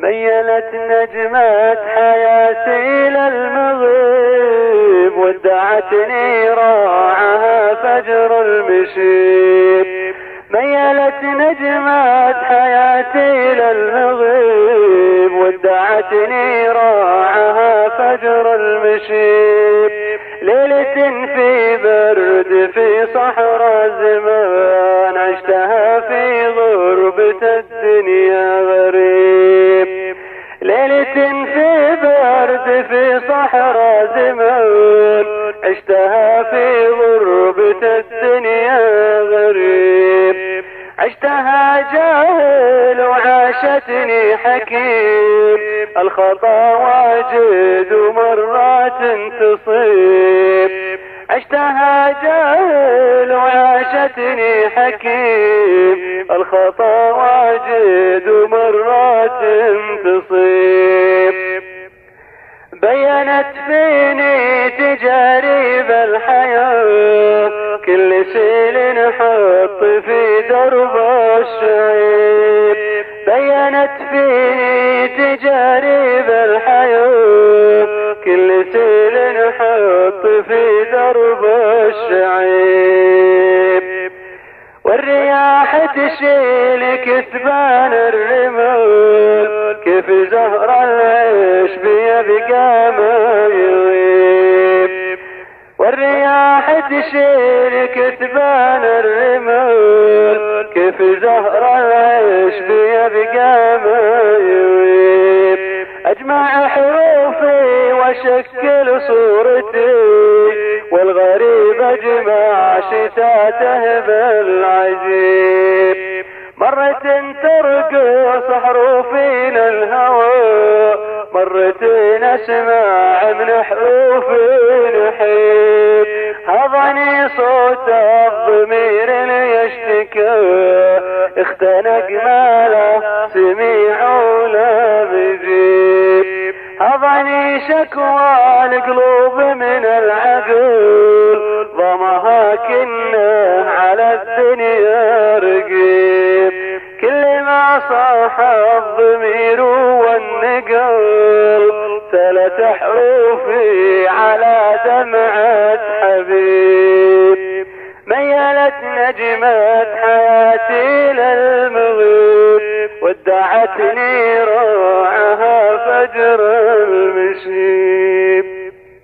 ميلت نجمة حياتي للمغيب، ودعتني راعها فجر المشيب. ميلت نجمة حياتي للمغيب، ودعتني راعها فجر المشيب. ليلة في برد في صحراء الزمان، عشتها في غربة الدنيا غريب. ليلة في برد في صحراء زمان، عشتها في غربة الدنيا غريب. عشتها جاهل وعاشتني حكيم، الخطا واجد ومرات تصيب. عشتها جاهل وعاشتني حكيم، الخطا واجد ومرات تصيب. بينت فيني تجارب الحياة، كل سيل نحط في درب الشعيب. بينت فيني تجارب الحياة، كل سيل نحط في درب الشعيب. والرياح تشيل كثبان الرمال، كيف زهر العيش بيبقى ما يغيب. والرياح تشيل كثبان الرمال، كيف زهر العيش بيبقى ما يغيب. اجمع حروفي واشكل صورتي، والغريب اجمع شتاته بالعجيب. مرة ترقص حروفي للهوى، مرة اسمع من حروفي نحيب. هضني صوت الضمير ليشتكى، اختنق ماله سميع ولا بجيب. هضني شكوى القلوب من العقل، ضمها كنه على الدنيا رقيب. كل ما صاح الضمير والنقل، ثلاث حروفي على دمعة حبيب. ميلت نجمة حياتي للمغيب، ودعتني راعها فجر المشيب.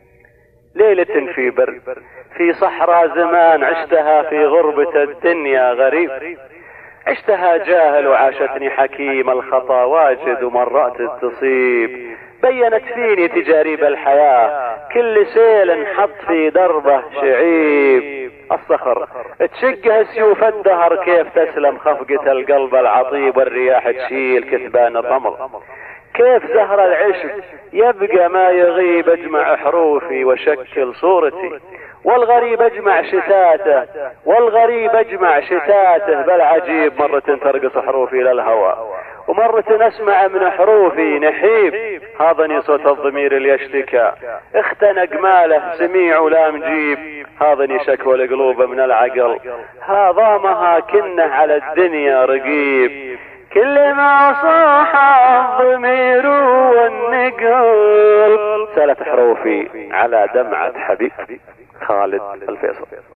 ليلة في برد في صحراء زمان، عشتها في غربة الدنيا غريب. عشتها جاهل وعاشتني حكيم، الخطا واجد ومرات تصيب. بينت فيني تجارب الحياة، كل سيل نحط في دربه شعيب. الصخر تشقها سيوف الدهر، كيف تسلم خفقة القلب العطيب. والرياح تشيل كثبان الرمل، كيف زهر العشق يبقى ما يغيب. اجمع حروفي وشكل صورتي، والغريب اجمع شتاته، والغريب اجمع شتاته بالعجيب. مرة ترقص حروفي للهوى، ومرة اسمع من حروفي نحيب. هاضني صوت الضمير اللي يشتكى، اختنق ماله سميع ولا مجيب. هاضني شكوى القلوب من العقل، هاضامها كنه على الدنيا رقيب. كل ما صاح الضمير والنقل، ثلاث حروفي على دمعة حبيب. خالد الفيصل.